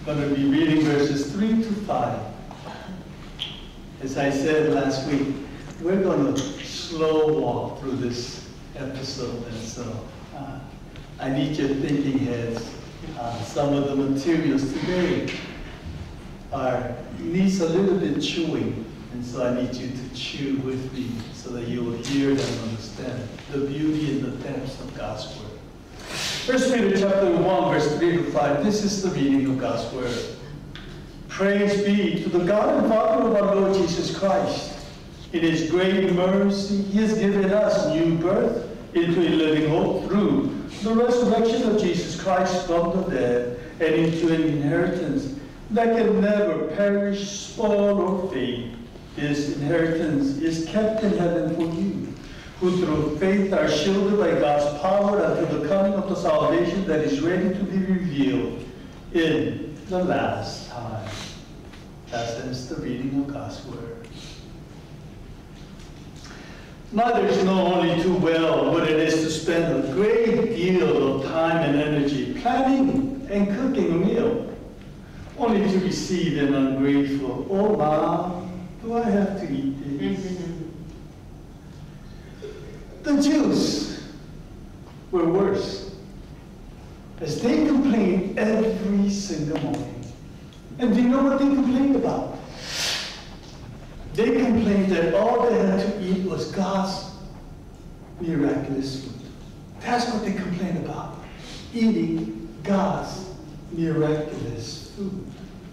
going to be reading verses 3 to 5. As I said last week, we're going to slow walk through this episode, and so I need your thinking heads. Some of the materials today needs a little bit chewing, and so I need you to chew with me so that you will hear and understand the beauty and the depths of God's Word. 1 Peter chapter 1, verse 3 to 5, this is the reading of God's Word. Praise be to the God and Father of our Lord Jesus Christ. In His great mercy, He has given us new birth into a living hope through the resurrection of Jesus Christ from the dead, and into an inheritance that can never perish, spoil, or fade. This inheritance is kept in heaven for you, who through faith are shielded by God's power until the coming of the salvation that is ready to be revealed in the last time. That ends the reading of God's Word. Mothers know only too well what it is to spend a great deal of time and energy planning and cooking a meal, only to receive an ungrateful, "Oh, Mom, do I have to eat this?" The Jews were worse, as they complained every single morning. And do you know what they complained about? They complained that all they had to eat was God's miraculous food. That's what they complained about, eating God's miraculous food.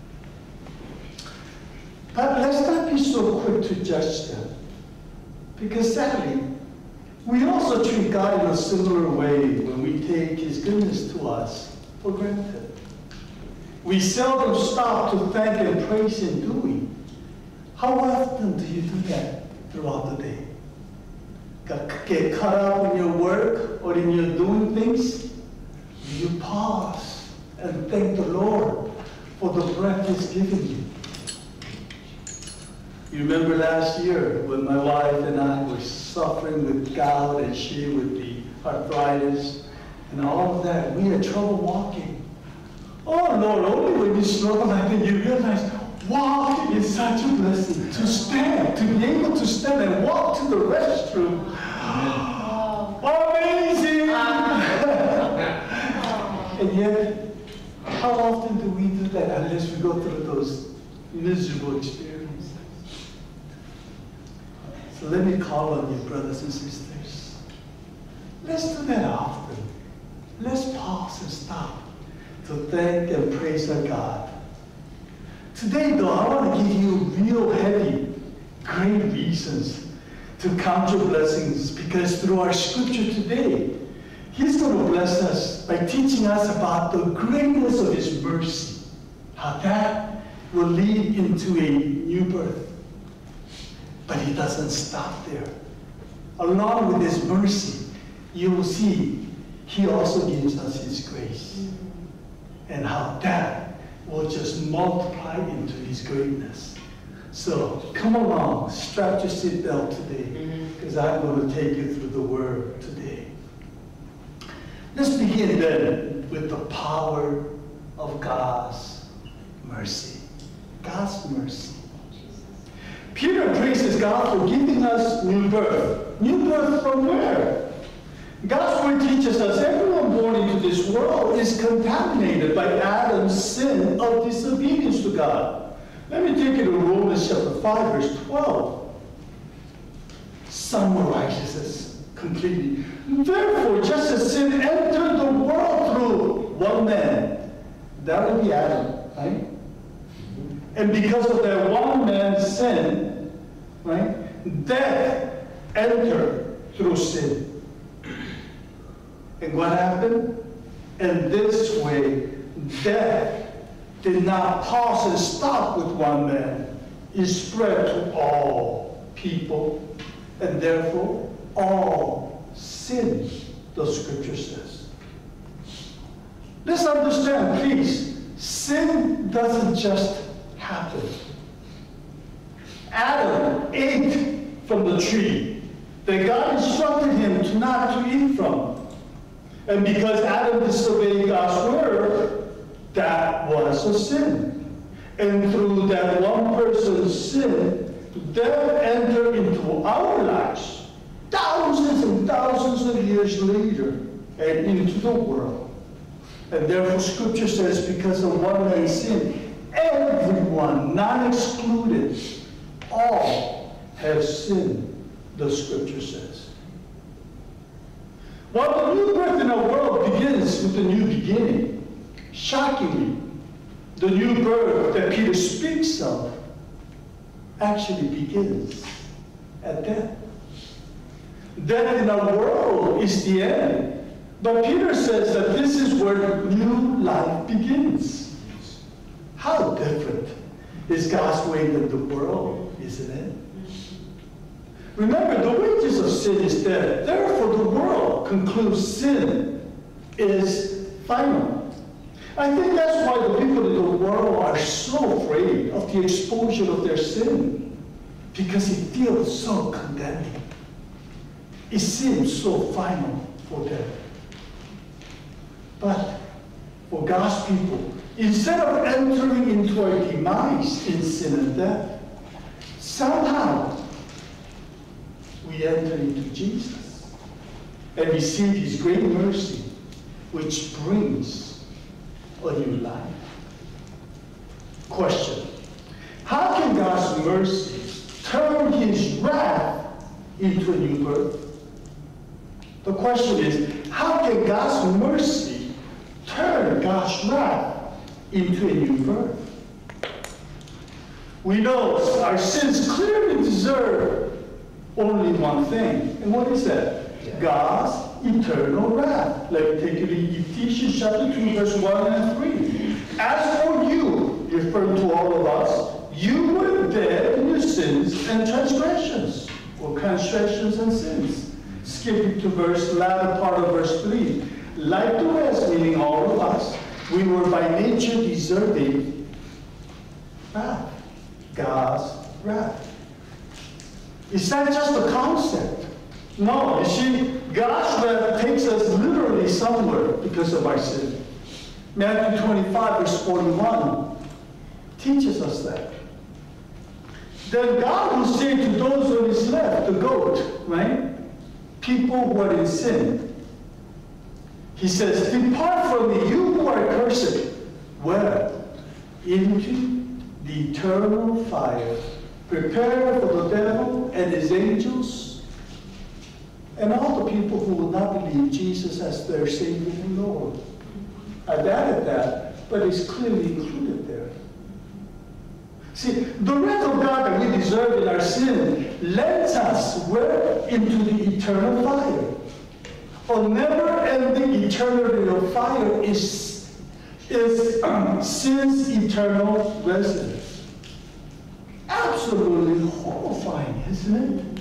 But let's not be so quick to judge them, because sadly, we also treat God in a similar way when we take His goodness to us for granted. We seldom stop to thank and praise Him, do we? How often do you do that throughout the day? Get caught up in your work or in your doing things? Do you pause and thank the Lord for the breath He's given you? You remember last year when my wife and I were suffering with gout and she with the arthritis and all of that. We had trouble walking. Oh Lord, only when you struggle like that you realize walking is such a blessing. To stand, to be able to stand and walk to the restroom. Amazing! And yet, how often do we do that unless we go through those miserable experiences? So let me call on you, brothers and sisters. Let's do that often. Let's pause and stop to thank and praise our God. Today, though, I want to give you real heavy, great reasons to count your blessings, because through our scripture today, He's going to bless us by teaching us about the greatness of His mercy, how that will lead into a new birth. But He doesn't stop there. Along with His mercy, you will see He also gives us His grace, and how that will just multiply into His greatness. So come along, strap your seatbelt today, because I'm going to take you through the Word today. Let's begin then with the power of God's mercy. God's mercy. Peter praises God for giving us new birth. New birth from where? God's Word teaches us everyone born into this world is contaminated by Adam's sin of disobedience to God. Let me take you to Romans chapter 5, verse 12. Summarizes this completely. Therefore, just as sin entered the world through one man, that would be Adam, right? And because of that one man's sin, right, death entered through sin. And what happened? In this way, death did not pause and stop with one man. It spread to all people, and therefore all sin, the scripture says. Let's understand, please, sin doesn't just happen. Adam ate from the tree that God instructed him to not to eat from. And because Adam disobeyed God's word, that was us of sin. And through that one person's sin, death entered into our lives thousands and thousands of years later and into the world. And therefore Scripture says, because of one man's sin, everyone, none excluded, all have sinned, the Scripture says. While the new birth in our world begins with a new beginning, shockingly, the new birth that Peter speaks of actually begins at death. Death in our world is the end. But Peter says that this is where new life begins. How different is God's way than the world, isn't it? Remember, the wages of sin is death. Therefore, the world concludes sin is final. I think that's why the people in the world are so afraid of the exposure of their sin, because it feels so condemning. It seems so final for them. But for God's people, instead of entering into our demise in sin and death, somehow we enter into Jesus and receive His great mercy, which brings a new life. Question: how can God's mercy turn His wrath into a new birth? The question is, how can God's mercy turn God's wrath into a new birth? We know our sins clearly deserve only one thing. And what is that? Yeah. God's eternal wrath. Let me take you to Ephesians chapter 2, verse 1 and 3. As for you, referring to all of us, you were dead in your sins and transgressions, or transgressions and sins. Skipping to latter part of verse 3. Like the rest, meaning all of us, we were by nature deserving wrath, God's wrath. It's not just a concept. No, you see, God's wrath takes us literally somewhere because of our sin. Matthew 25, verse 41 teaches us that. Then God will say to those on His left, the goat, right? People who are in sin. He says, depart from me, you who are cursed. Where? Into the eternal fire, prepared for the devil and his angels, and all the people who will not believe Jesus as their Savior and Lord. I've added that, but it's clearly included there. See, the wrath of God that we deserve in our sin leads us where? Into the eternal fire. A never-ending eternity of fire is sin's eternal residence. Absolutely horrifying, isn't it?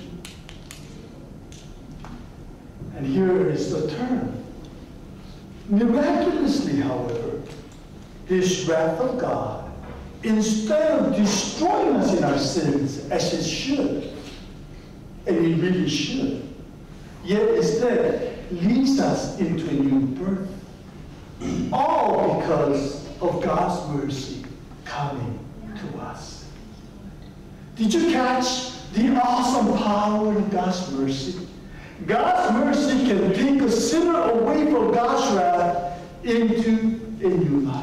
And here is the turn. Miraculously, however, this wrath of God, instead of destroying us in our sins, as it should, and it really should, yet instead leads us into a new birth. All because of God's mercy coming to us. Did you catch the awesome power of God's mercy? God's mercy can take a sinner away from God's wrath into a new life.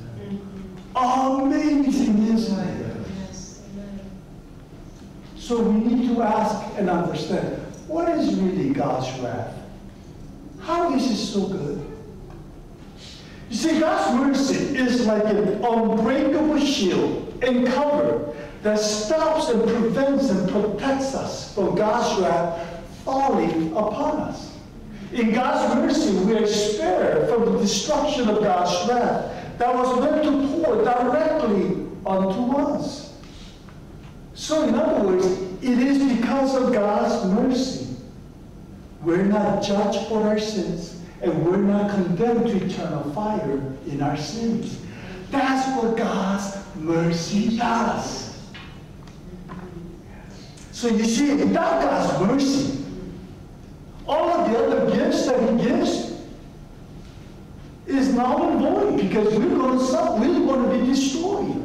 Amazing, isn't it? So we need to ask and understand, what is really God's wrath? How is it so good? You see, God's mercy is like an unbreakable shield and cover that stops and prevents and protects us from God's wrath falling upon us. In God's mercy, we are spared from the destruction of God's wrath that was meant to pour directly onto us. So in other words, it is because of God's mercy we're not judged for our sins, and we're not condemned to eternal fire in our sins. That's what God's mercy does. So you see, without God's mercy, all of the other gifts that He gives, is null and void because we're going to suffer. We're going to be destroyed.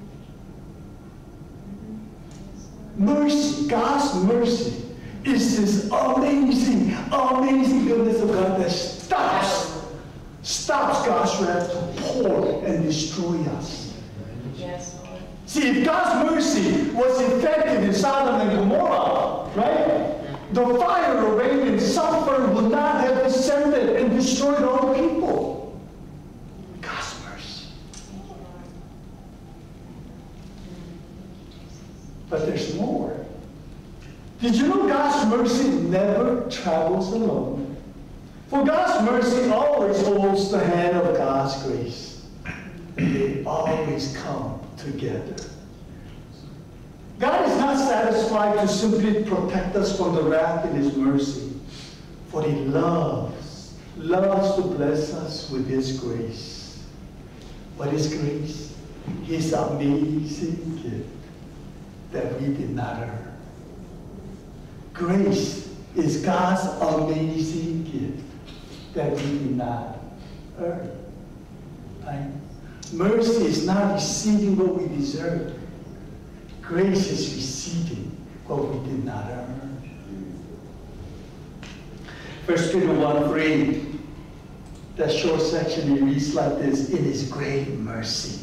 Mercy, God's mercy, is this amazing, amazing goodness of God that stops God's wrath to pour and destroy us. Yes, Lord. See, if God's mercy was effective in Sodom and Gomorrah, right? The fire of rain and sulfur would not have descended and destroyed all the people. God's mercy. But there's more. Did you know God's mercy never travels alone? For God's mercy always holds the hand of God's grace. And they always come together. God is not satisfied to simply protect us from the wrath in His mercy. For He loves to bless us with His grace. What is grace? His amazing gift that we did not earn. Grace is God's amazing gift that we did not earn. Right? Mercy is not receiving what we deserve. Grace is receiving what we did not earn. 1 Peter 1:3, that short section, it reads like this: in His great mercy,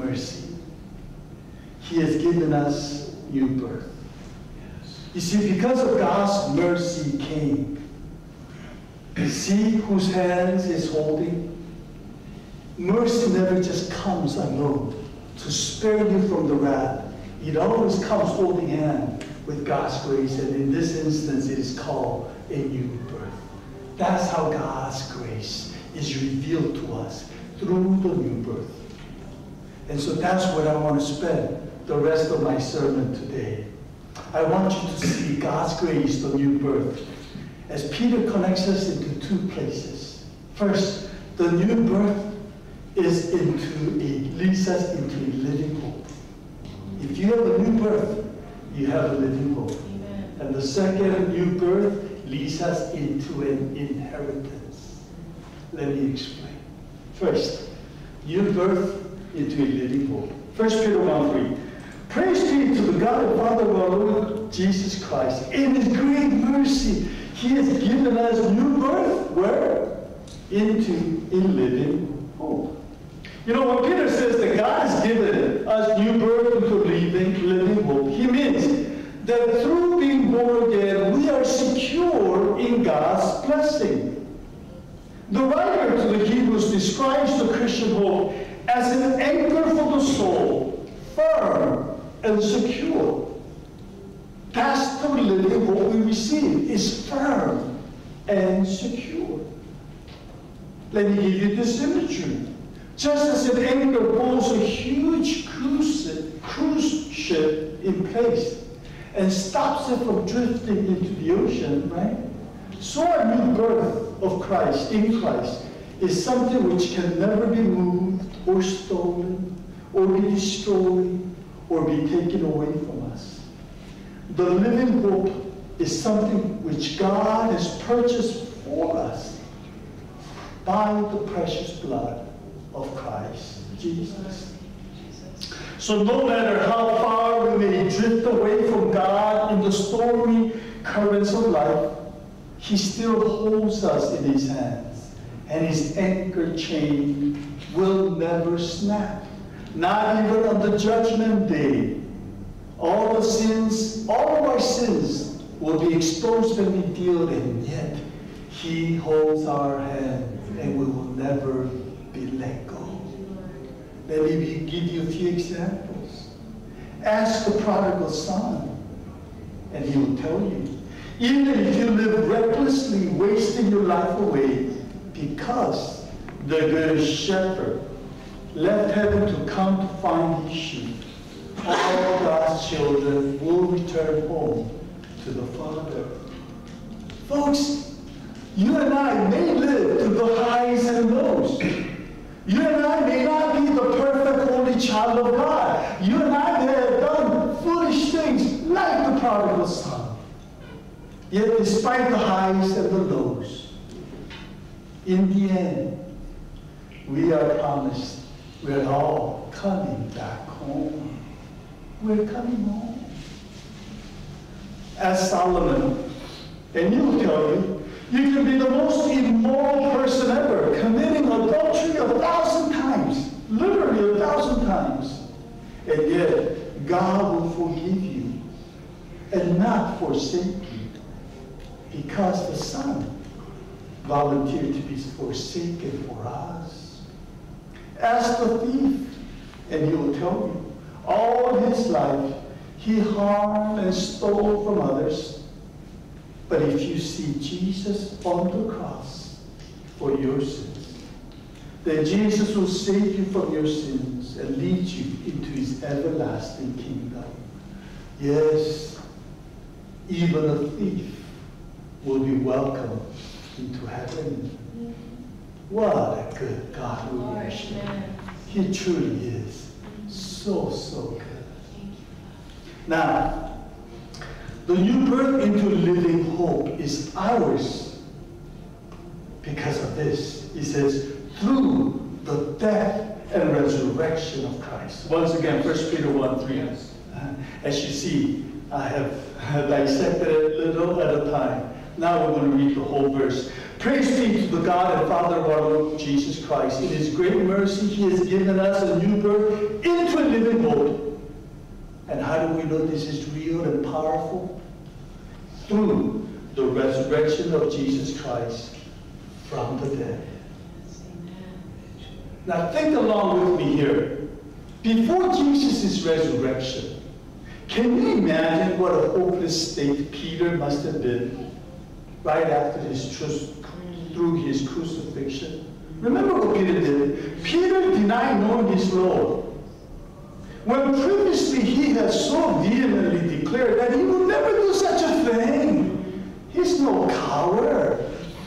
He has given us new birth. You see, because of God's mercy came. You see whose hands is holding? Mercy never just comes alone to spare you from the wrath. It always comes holding hand with God's grace, and in this instance, it is called a new birth. That's how God's grace is revealed to us, through the new birth. And so that's what I want to spend the rest of my sermon today. I want you to see God's grace, the new birth, as Peter connects us into two places. First, the new birth leads us into a living hope. If you have a new birth, you have a living hope. Amen. And the second new birth leads us into an inheritance. Let me explain. First, new birth into a living hope. 1 Peter 1:3. Praise be to the God and Father of our Lord Jesus Christ. In His great mercy, He has given us new birth. Where? Into a living hope. You know, when Peter says that God has given us new birth into living hope, he means that through being born again, we are secure in God's blessing. The writer to the Hebrews describes the Christian hope as an anchor for the soul, firm and secure. That's the living hope we receive, is firm and secure. Let me give you this imagery. Just as an anchor holds a huge cruise ship in place and stops it from drifting into the ocean, right? So a new birth of Christ, in Christ, is something which can never be moved or stolen or be destroyed or be taken away from us. The living hope is something which God has purchased for us by the precious blood of Christ Jesus. So no matter how far we may drift away from God in the stormy currents of life, He still holds us in His hands, and His anchor chain will never snap, not even on the judgment day. All of our sins will be exposed and revealed, and yet He holds our hand, and we will never be let go. Let me give you a few examples. Ask the prodigal son, and he will tell you. Even if you live recklessly, wasting your life away, because the good shepherd left heaven to come to find his sheep, all God's children will return home to the Father. Folks, you and I may live through the highs and lows. You and I may not be the perfect holy child of God. You and I may have done foolish things like the prodigal son. Yet despite the highs and the lows, in the end, we are promised we're all coming back home. We're coming home. As Solomon, and he'll tell you, you can be the most immoral person ever, committing adultery 1,000 times, literally 1,000 times. And yet, God will forgive you and not forsake you, because the Son volunteered to be forsaken for us. Ask the thief, and he will tell you, all his life he harmed and stole from others. But if you see Jesus on the cross for your sins, then Jesus will save you from your sins and lead you into his everlasting kingdom. Yes, even a thief will be welcomed into heaven. What a good God we worship. He truly is so, so good. Now, the new birth into living hope is ours because of this. He says, through the death and resurrection of Christ. Once again, 1 Peter 1:3. As you see, I have dissected it a little at a time. Now we're going to read the whole verse. Praise be to the God and Father of our Lord Jesus Christ. In his great mercy, he has given us a new birth into a living hope. And how do we know this is real and powerful? Through the resurrection of Jesus Christ from the dead. Now think along with me here. Before Jesus' resurrection, can you imagine what a hopeless state Peter must have been right after through his crucifixion? Remember what Peter did? Peter denied knowing his Lord, when previously he had so vehemently declared that he would never do such a thing. He's no coward.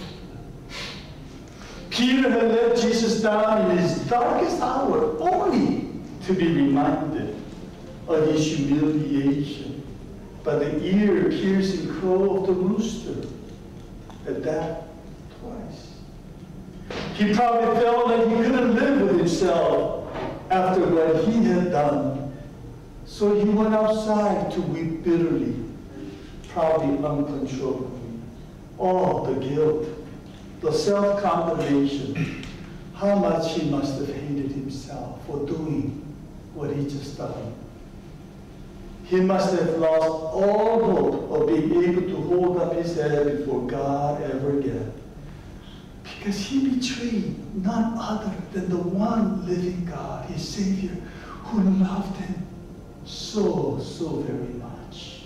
Peter had let Jesus down in his darkest hour, only to be reminded of his humiliation by the ear-piercing crow of the rooster. At that, twice. He probably felt like he couldn't live with himself after what he had done. So he went outside to weep bitterly, probably uncontrollably. All the guilt, the self-condemnation, how much he must have hated himself for doing what he just done. He must have lost all hope of being able to hold up his head before God ever again. Because he betrayed none other than the one living God, his Savior, who loved him so, so very much.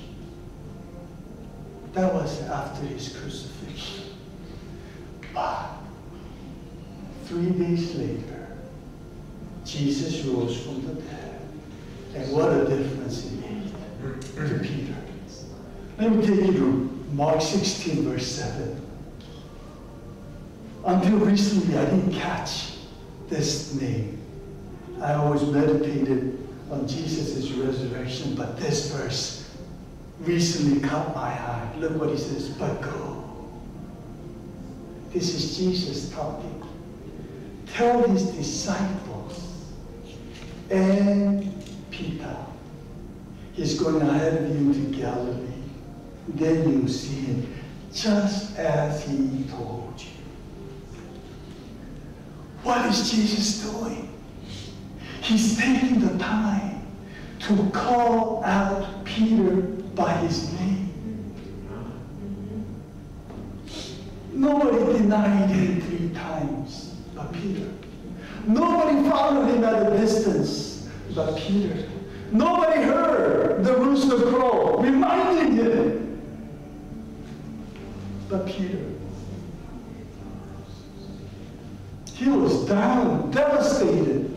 That was after his crucifixion. But 3 days later, Jesus rose from the dead. And what a difference he made to Peter. Let me take you to Mark 16, verse 7. Until recently, I didn't catch this name. I always meditated on Jesus' resurrection, but this verse recently caught my eye. Look what he says, but go. This is Jesus talking. Tell his disciples and Peter, he's going ahead of you to Galilee. Then you'll see him just as he told you. What is Jesus doing? He's taking the time to call out Peter by his name. Nobody denied him 3 times but Peter. Nobody followed him at a distance but Peter. Nobody heard the rooster crow reminding him but Peter. He was down, devastated,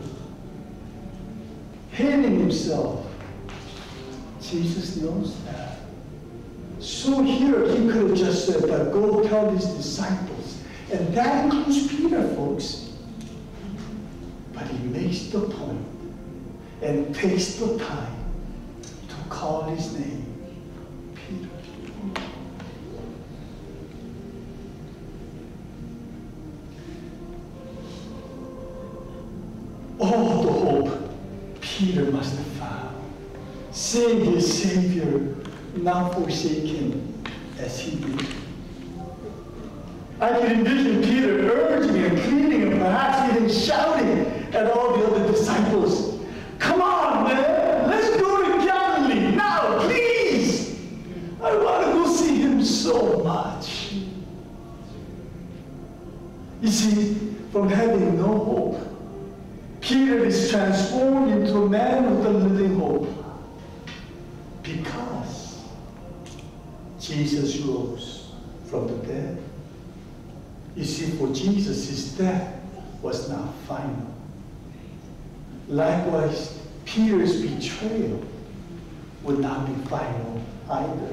hating himself. Jesus knows that. So here he could have just said, but go tell his disciples. And that includes Peter, folks. But he makes the point and takes the time to call his name Peter. Peter must have found, seeing his Savior not forsaken as he did. I can envision Peter urging and pleading and perhaps even shouting at all the other disciples, "Come on, man, let's go to Galilee now, please. I want to go see him so much." You see, from having no hope, Peter is transformed into a man with a living hope because Jesus rose from the dead. You see, for Jesus, his death was not final. Likewise, Peter's betrayal would not be final either.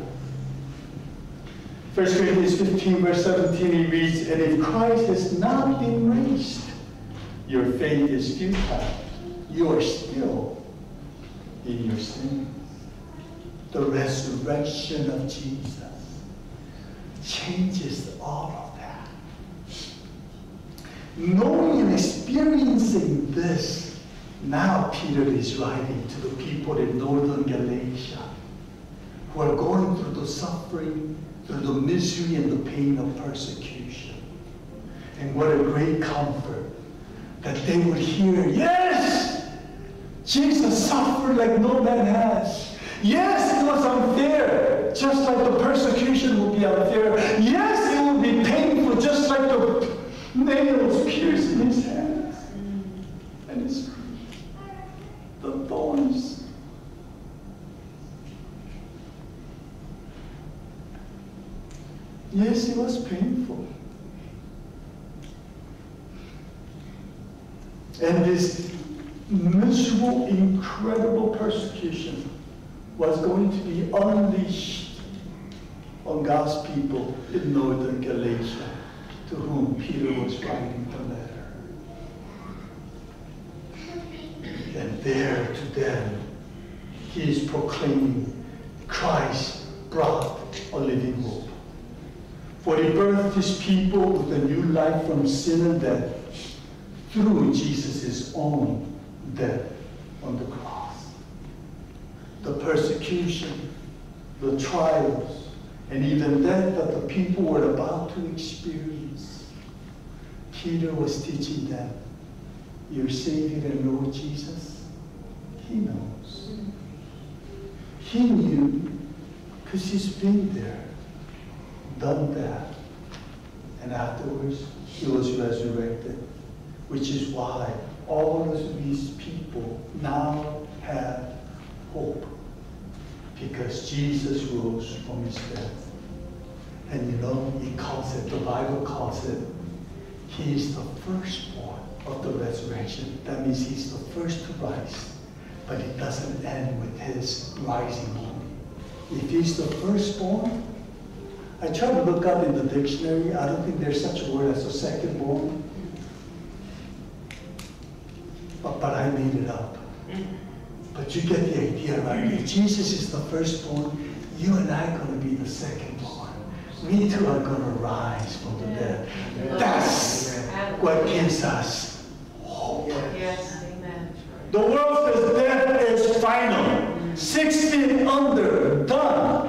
1 Corinthians 15, verse 17, he reads, "And if Christ has not been raised, your faith is futile. You are still in your sin." The resurrection of Jesus changes all of that. Knowing and experiencing this, now Peter is writing to the people in northern Galatia who are going through the suffering, through the misery and the pain of persecution. And what a great comfort that they would hear, yes, Jesus suffered like no man has. Yes, it was unfair, just like the persecution will be unfair. Yes, it will be painful, just like the nails piercing his hands and his feet, the thorns. Yes, it was painful. And this miserable, incredible persecution was going to be unleashed on God's people in northern Galatia, to whom Peter was writing the letter. And there to them, he is proclaiming Christ brought a living hope. For he birthed his people with a new life from sin and death through Jesus' own death on the cross. The persecution, the trials, and even death that the people were about to experience, Peter was teaching them, your Savior and Lord Jesus, he knows. He knew because he's been there, done that, and afterwards he was resurrected, which is why all of these people now have hope, because Jesus rose from his death. And you know, he calls it, the Bible calls it, he is the firstborn of the resurrection. That means he's the first to rise, but it doesn't end with his rising only. If he's the firstborn, I tried to look up in the dictionary. I don't think there's such a word as a secondborn. But I made it up. But you get the idea, right? If Jesus is the firstborn, you and I are going to be the secondborn. We too are going to rise from the dead. That's what gives us hope. Yes, amen. The world says death is final. 16 under, done.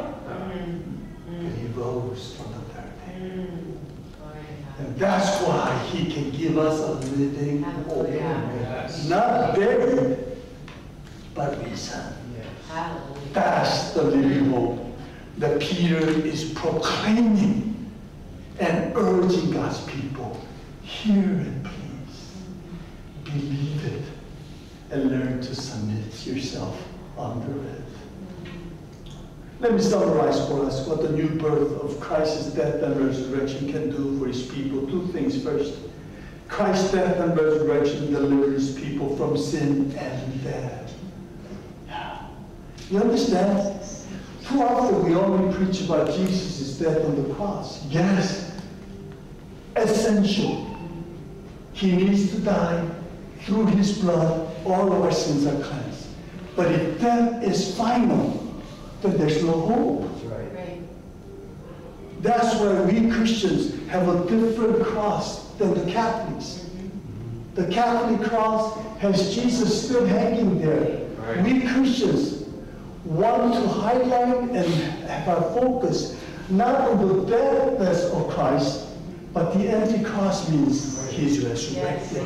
Rose from the third day. And that's why he can give us a living hope. Yes. Not buried, but risen. Yes. That's the living hope that Peter is proclaiming and urging God's people. Hear it, please. Believe it and learn to submit yourself under it. Let me summarize for us what the new birth of Christ's death and resurrection can do for his people. Two things. First, Christ's death and resurrection deliver his people from sin and death. You understand? Too often we only preach about Jesus' death on the cross. Yes, essential. He needs to die. Through his blood, all of our sins are cleansed. But if death is final, then there's no hope. That's right. That's why we Christians have a different cross than the Catholics. The Catholic cross has Jesus still hanging there. Right. We Christians want to highlight and have our focus not on the deathness of Christ, but the empty cross means He's resurrected.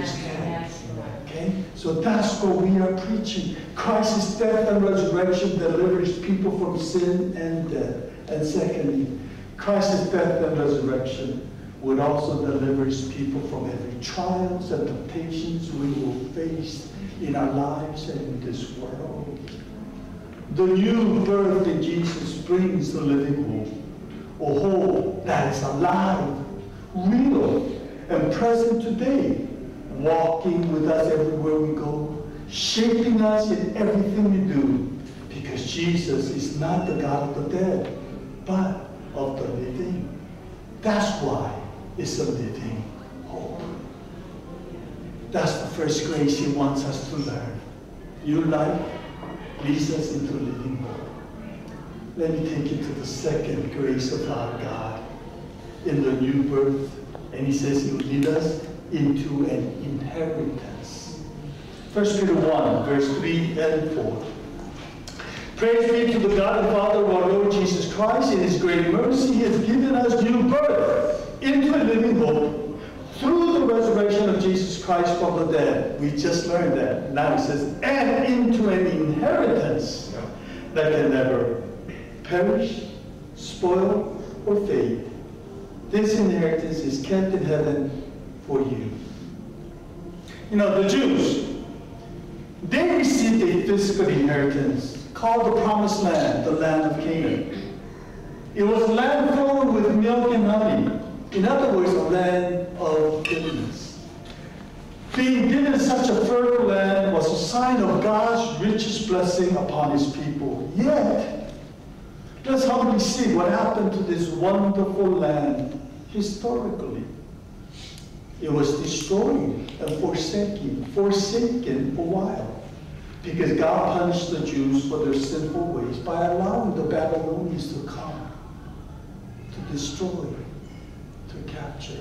Okay? So that's what we are preaching. Christ's death and resurrection delivers people from sin and death. And secondly, Christ's death and resurrection would also deliver people from every trials and temptations we will face in our lives and in this world. The new birth in Jesus brings the living hope, a hope that is alive, real, and present today, walking with us everywhere we go, shaping us in everything we do, because Jesus is not the God of the dead, but of the living. That's why it's a living hope. That's the first grace He wants us to learn. Your life leads us into living hope. Let me take you to the second grace of our God in the new birth. And He says He will lead us into an inheritance. 1 Peter 1, verse 3 and 4. Praise be to the God and Father of our Lord Jesus Christ. In His great mercy, He has given us new birth into a living hope through the resurrection of Jesus Christ from the dead. We just learned that. Now He says, and into an inheritance that can never perish, spoil, or fade. This inheritance is kept in heaven for you. You know, the Jews, they received a physical inheritance called the Promised Land, the land of Canaan. It was a land flowing with milk and honey. In other words, a land of goodness. Being given such a fertile land was a sign of God's richest blessing upon His people. Yet, let's humbly see what happened to this wonderful land historically. It was destroyed and forsaken a while, because God punished the Jews for their sinful ways by allowing the Babylonians to come, to destroy, to capture.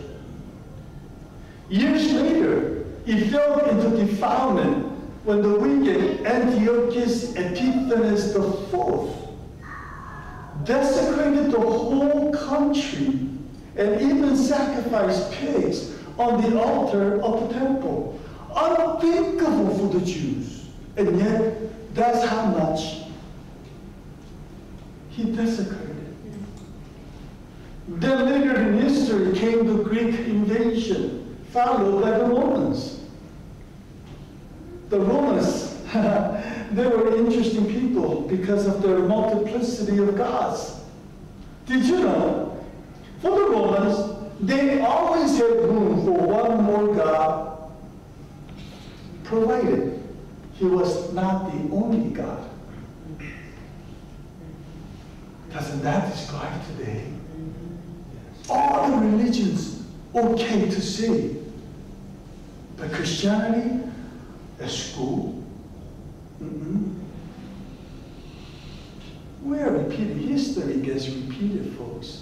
Years later, it fell into defilement when the wicked Antiochus Epiphanes IV desecrated the whole country and even sacrificed pigs on the altar of the temple. Unthinkable for the Jews. And yet, that's how much he desecrated. Then later in history came the Greek invasion, followed by the Romans. The Romans, they were interesting people because of their multiplicity of gods. Did you know? For the Romans, they always had room for one more god, provided he was not the only God. Doesn't that describe today? All the religions okay to say, but Christianity, a school, where repeated history gets repeated, folks.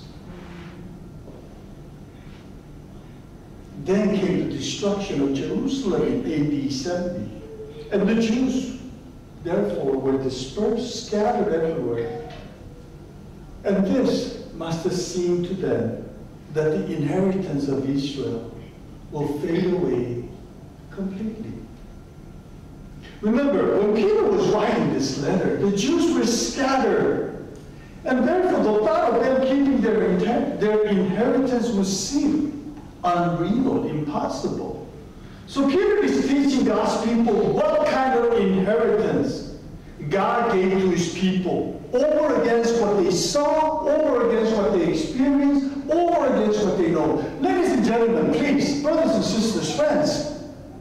Then came the destruction of Jerusalem in AD 70. And the Jews, therefore, were dispersed, scattered everywhere. And this must have seemed to them that the inheritance of Israel will fade away completely. Remember, when Peter was writing this letter, the Jews were scattered. And therefore, the thought of them keeping their inheritance would seem unreal, impossible. So Peter is teaching God's people what kind of inheritance God gave to His people, over against what they saw, over against what they experienced, over against what they know. Ladies and gentlemen, please, brothers and sisters, friends,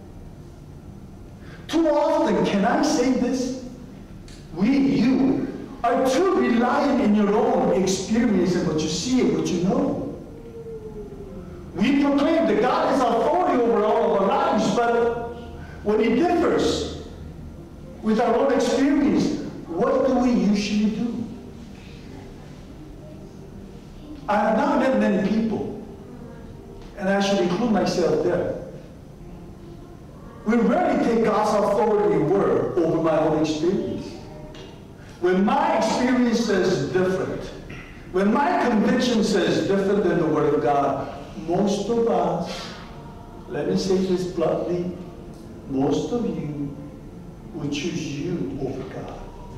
too often, can I say this? You are too reliant in your own experience and what you see and what you know. We proclaim that God has authority over all of our lives, but when He differs with our own experience, what do we usually do? I have not met many people, and I should include myself there, We rarely take God's authority word over my own experience. When my experience says different, when my conviction says different than the Word of God, most of us, let me say this bluntly, most of you will choose you over God.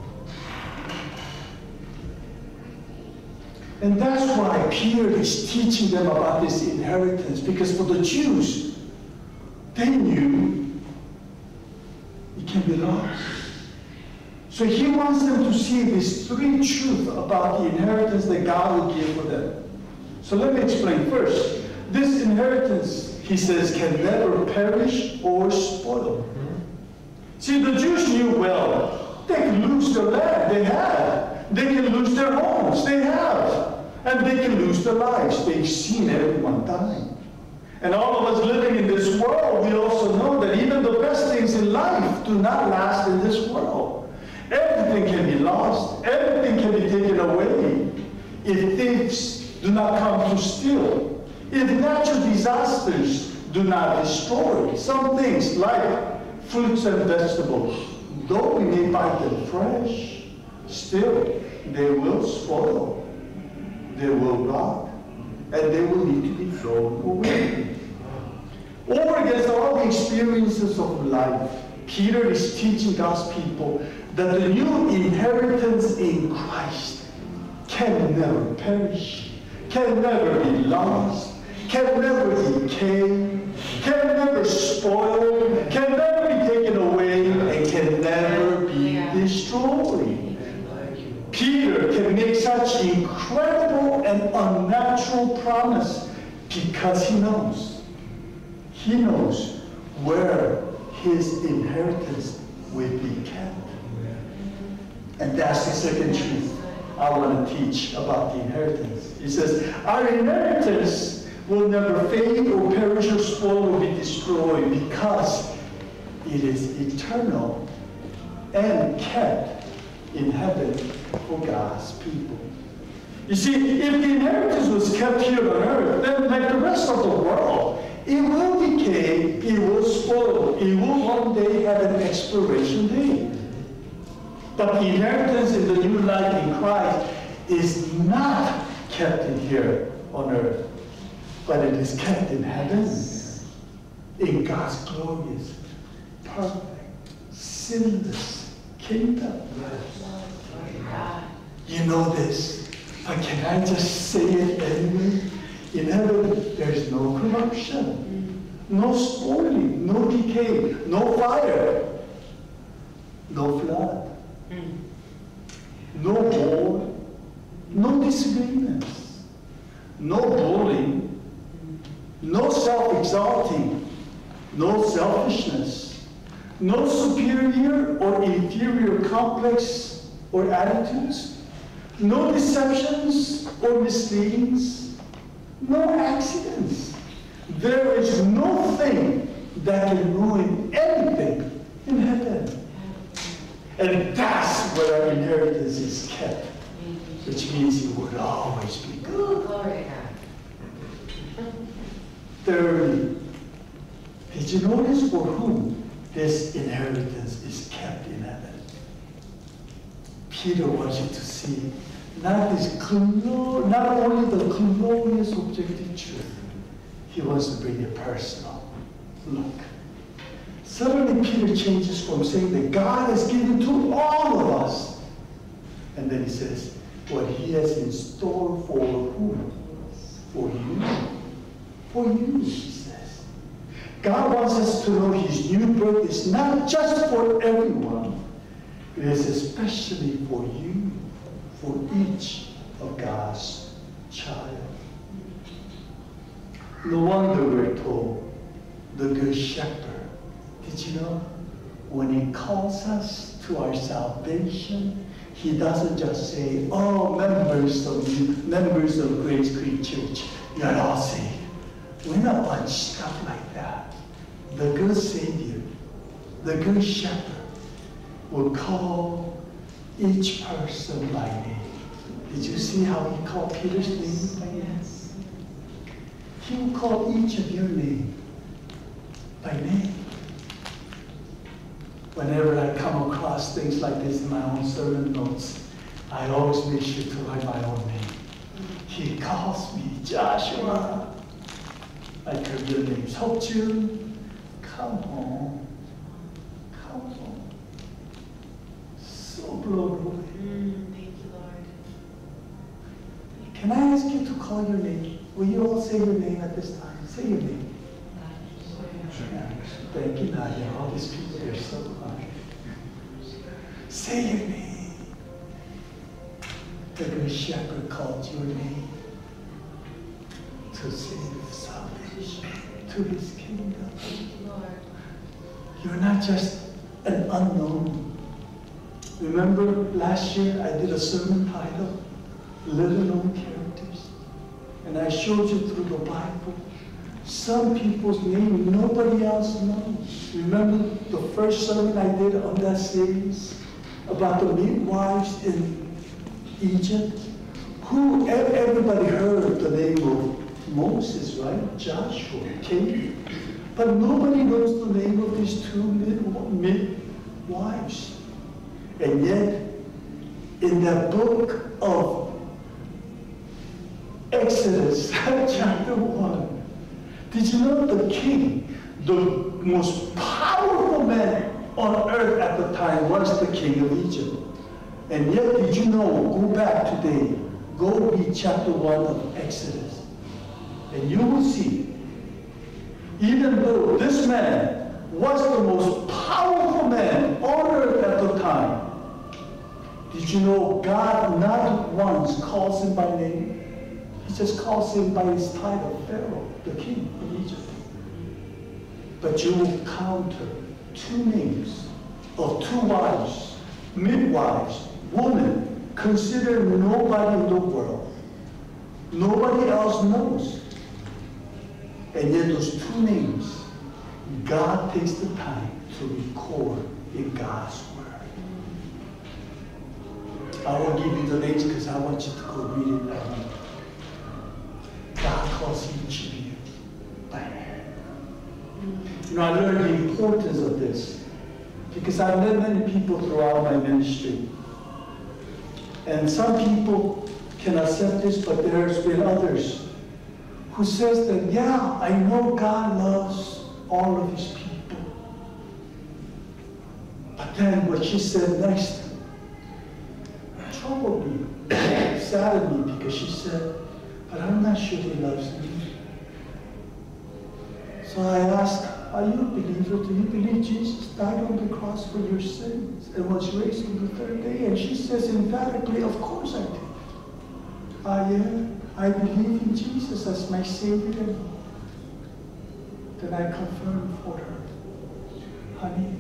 And that's why Peter is teaching them about this inheritance, because for the Jews, they knew it can be lost. So he wants them to see these three truths about the inheritance that God will give for them. So let me explain. First, this inheritance, he says, can never perish or spoil. See, the Jews knew well, they can lose their land, they have. They can lose their homes, they have. And they can lose their lives. They've seen everyone die. And all of us living in this world, we also know that even the best things in life do not last in this world. Everything can be lost. Everything can be taken away if thieves do not come to steal. If natural disasters do not destroy some things like fruits and vegetables, though we may buy them fresh, still they will spoil. They will rot, and they will need to be thrown away. Over against all the experiences of life, Peter is teaching God's people that the new inheritance in Christ can never perish, can never be lost, can never decay, can never spoil, can never be taken away, and can never be destroyed. Peter can make such incredible and unnatural promise because he knows where his inheritance will be kept. And that's the second truth I want to teach about the inheritance. He says, our inheritance will never fade or perish or spoil or be destroyed because it is eternal and kept in heaven for God's people. You see, if the inheritance was kept here on earth, then like the rest of the world, it will decay, it will spoil, it will one day have an expiration date. But the inheritance in the new life in Christ is not kept in here on earth, but it is kept in heaven, in God's glorious, perfect, sinless kingdom. You know this, but can I just say it anyway? In heaven, there is no corruption, no spoiling, no decay, no fire, no flood, no war, no disagreements, no bullying, no self-exalting, no selfishness, no superior or inferior complex or attitudes, no deceptions or misleadings, no accidents. There is no thing that can ruin anything in heaven. And that's where our inheritance is kept, which means it will always be good. Thirdly, did you notice for whom this inheritance is kept in heaven? Peter wants you to see not only the glorious objective truth, he wants to bring it personal. Look, suddenly Peter changes from saying that God has given to all of us, and then he says, what he has in store for whom? For you. For you, he says. God wants us to know his new birth is not just for everyone, it is especially for you, for each of God's child. No wonder we're told, the Good Shepherd. Did you know? When he calls us to our salvation, he doesn't just say, oh, members of Grace Creek Church, you're all saved. We're not bunched up like that. The good Savior, the Good Shepherd, will call each person by name. Did you see how he called Peter's name by name? He will call each of your name by name. Whenever I come across things like this in my own sermon notes, I always make sure to write my own name. He calls me Joshua. My career name is Hope June. Come home. Come home. So blown away. Thank you, Lord. Can I ask you to call your name? Will you all say your name at this time? Say your name. Yeah. Thank you, Nadia. All these people, they're so quiet. Say your name. The good shepherd called your name to save salvation to his kingdom. Thank you, Lord. You're not just an unknown. Remember last year I did a sermon titled Little Known Characters, and I showed you through the Bible some people's name nobody else knows. Remember the first sermon I did on that series about the midwives in Egypt? Who everybody heard the name of Moses, right? Joshua, Caleb. But nobody knows the name of these two midwives. And yet, in the book of Exodus, chapter 1, did you know the king, the most powerful man on earth at the time, was the king of Egypt? And yet, did you know, go back today, go read chapter 1 of Exodus, and you will see, even though this man was the most powerful man on earth at the time, did you know God not once calls him by name? He just calls him by his title, Pharaoh, the king of Egypt. But you will encounter two names of two wives, midwives, women, considered nobody in the world. Nobody else knows. And yet those two names, God takes the time to record in God's word. I won't give you the names because I want you to go read it at home. God calls each of you by name. You know, I learned the importance of this because I've met many people throughout my ministry. And some people can accept this, but there's been others who says that, yeah, I know God loves all of his people. But then what she said next troubled me, saddened me, because she said, but I'm not sure he loves me. So I asked, are you a believer? Do you believe Jesus died on the cross for your sins and was raised on the third day? And she says emphatically, of course I did. I believe in Jesus as my Savior. Then I confirmed for her, honey,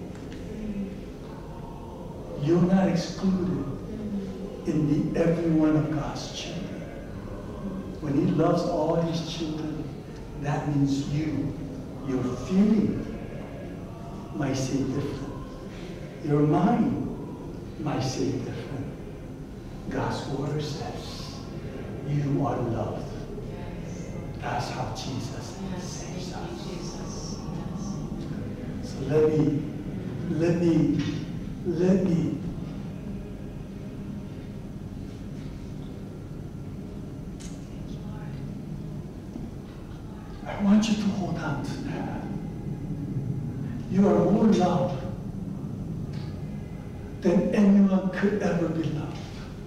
you're not excluded in the every one of God's children. When he loves all his children, that means your feeling might say different. Your mind might say different. God's word says, you are loved. That's how Jesus saves us. So let me I want you to hold on to that. You are more loved than anyone could ever be loved.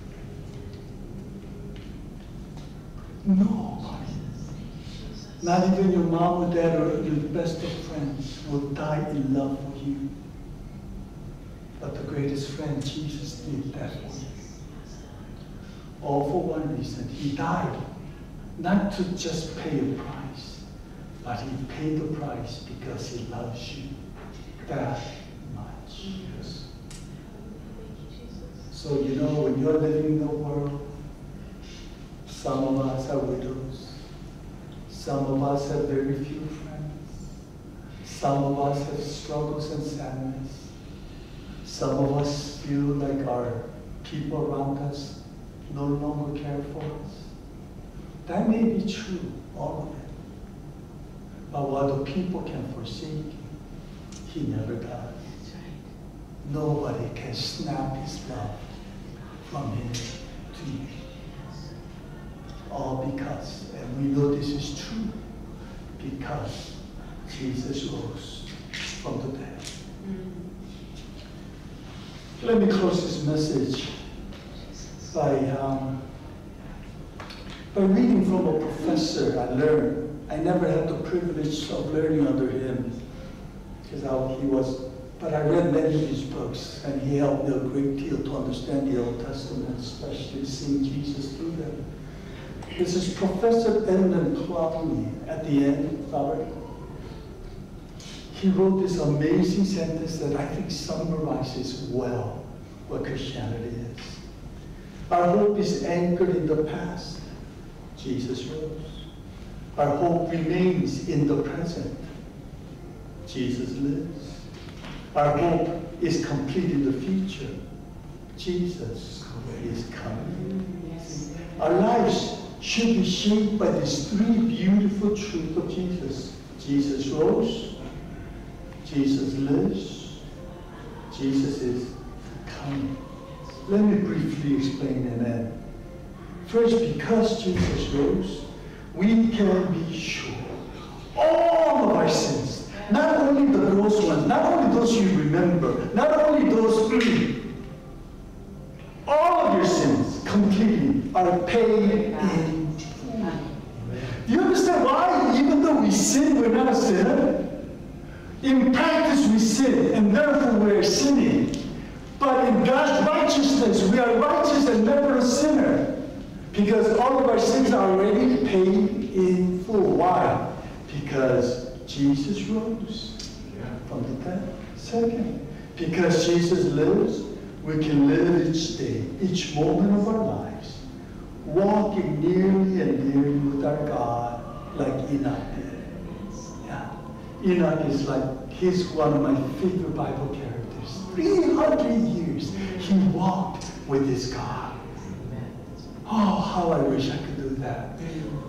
Nobody, not even your mom or dad or your best of friends, will die in love for you. But the greatest friend, Jesus, did that for you. All for one reason. He died, not to just pay a price, but he paid the price because he loves you that much. So you know, when you're living in the world, some of us are widows. Some of us have very few friends. Some of us have struggles and sadness. Some of us feel like our people around us no longer care for us. That may be true, all of it. But while the people can forsake you, he never does. nobody can snap his love from him to you. All because, and we know this is true, because Jesus rose from the dead. Let me close this message by reading from a professor I learned. I never had the privilege of learning under him, because but I read many of his books, and he helped me a great deal to understand the Old Testament, especially seeing Jesus through them. This is Professor Edmund Clowney at the end, Robert. He wrote this amazing sentence that I think summarizes well what Christianity is. Our hope is anchored in the past. Jesus rose. Our hope remains in the present. Jesus lives. Our hope is complete in the future. Jesus is coming. Our lives should be shaped by these three beautiful truths of Jesus. Jesus rose. Jesus lives. Jesus is coming. Let me briefly explain and end. First, because Jesus rose, we can be sure all of our sins, not only the gross ones, not only those you remember, not only those three, all of your sins completely are paid in full. Do you understand why? Even though we sin, we're not a sinner. In practice, we sin, and therefore we're sinning. But in God's righteousness, we are righteous and never a sinner. Because all of our sins are already paid in full. Why? Because Jesus rose from the dead. Second, because Jesus lives, we can live each day, each moment of our lives, walking nearly and nearly with our God like Enoch did. Yeah. Enoch is he's one of my favorite Bible characters. 300 years he walked with his God. Oh, how I wish I could do that.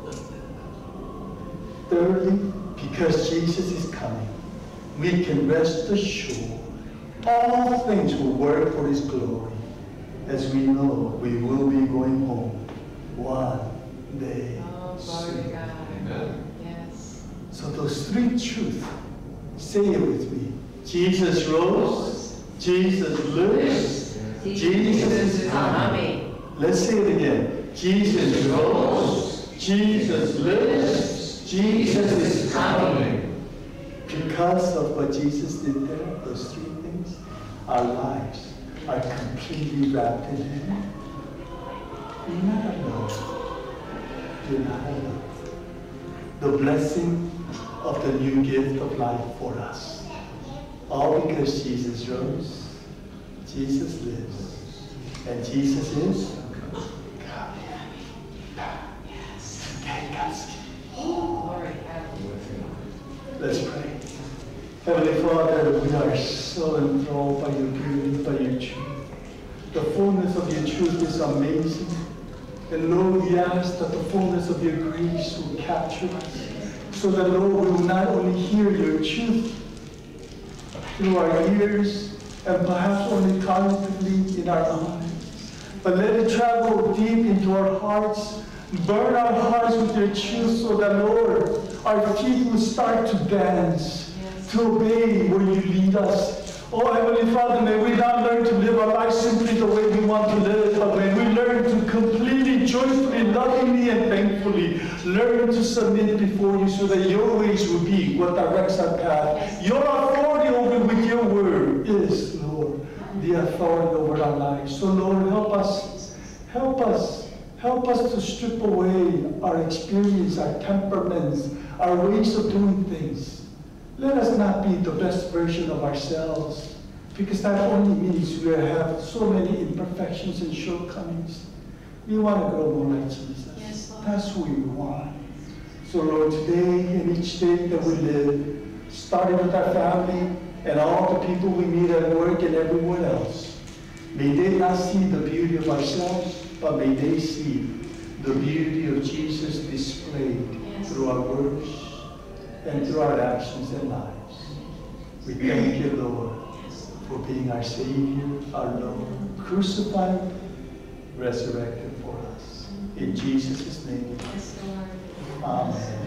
Thirdly, because Jesus is coming, we can rest assured all things will work for his glory. As we know, we will be going home one day soon. Amen. Yes. So those three truths, say it with me. Jesus rose, Jesus lives, Jesus is coming. Let's say it again. Jesus rose, Jesus lives, Jesus is coming. Because of what Jesus did there, those three things, our lives are completely wrapped in him. You're not alone. You're not alone. The blessing of the new gift of life for us. All because Jesus rose, Jesus lives, and Jesus is Let's pray. Heavenly Father, we are so enthralled by your beauty, by your truth. The fullness of your truth is amazing. And Lord, we ask that the fullness of your grace will capture us, so that, Lord, we will not only hear your truth through our ears and perhaps only cognitively in our minds, but let it travel deep into our hearts. Burn our hearts with your truth so that, Lord, our feet will start to dance, to obey where you lead us. Oh, Heavenly Father, may we not learn to live our life simply the way we want to live, but may we learn to completely, joyfully, lovingly, and thankfully learn to submit before you so that your ways will be what directs our path. Your authority over with your word is, Lord, the authority over our lives. So, Lord, help us. Help us. Help us to strip away our experience, our temperaments, our ways of doing things. Let us not be the best version of ourselves, because that only means we have so many imperfections and shortcomings. We want to grow more like Jesus. Yes, that's who we want. So, Lord, today and each day that we live, starting with our family and all the people we meet at work and everywhere else, may they not see the beauty of ourselves, but may they see the beauty of Jesus displayed through our words and through our actions and lives. We thank you, Lord, for being our Savior, our Lord, crucified, resurrected for us. In Jesus' name, Yes, Lord. amen.